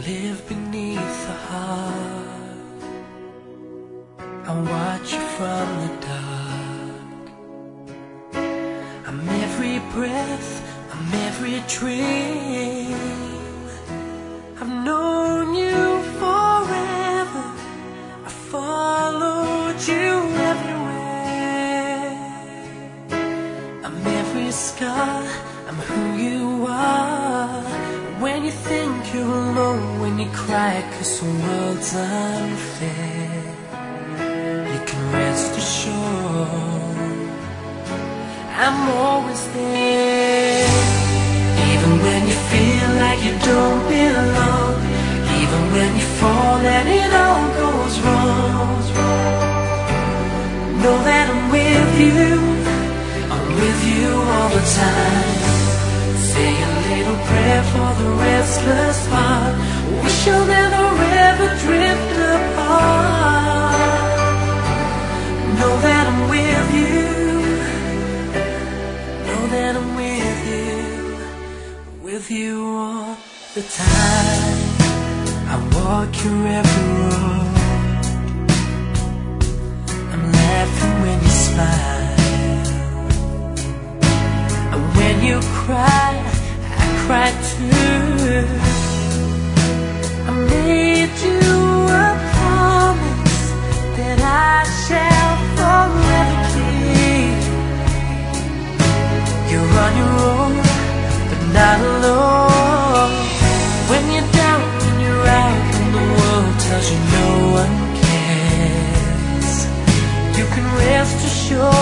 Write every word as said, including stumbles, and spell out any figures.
live beneath the heart. I watch you from the dark. I'm every breath, I'm every dream. I've known you forever, I followed you everywhere. I'm every scar, I'm who you are. When you think you're alone, when you cry 'cause the world's unfair, you can rest assured I'm always there. Even when you feel like you don't belong, even when you fall and it all goes wrong, know that I'm with you, I'm with you all the time. Say a little prayer for the restless heart. We shall never ever drift apart. Know that I'm with you, know that I'm with you, with you all the time. I walk your every road, I'm laughing when you smile, and when you cry, I cry too. I made you a promise that I shall forever keep. You're on your own, but not alone. When you're down, when you're out, and the world tells you no one cares, you can rest assured